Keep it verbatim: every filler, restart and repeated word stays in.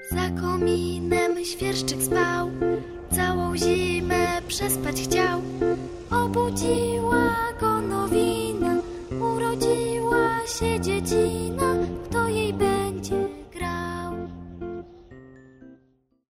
Za kominem świerszczyk spał, całą zimę przespać chciał. Obudziła go nowina, urodziła się dziecina.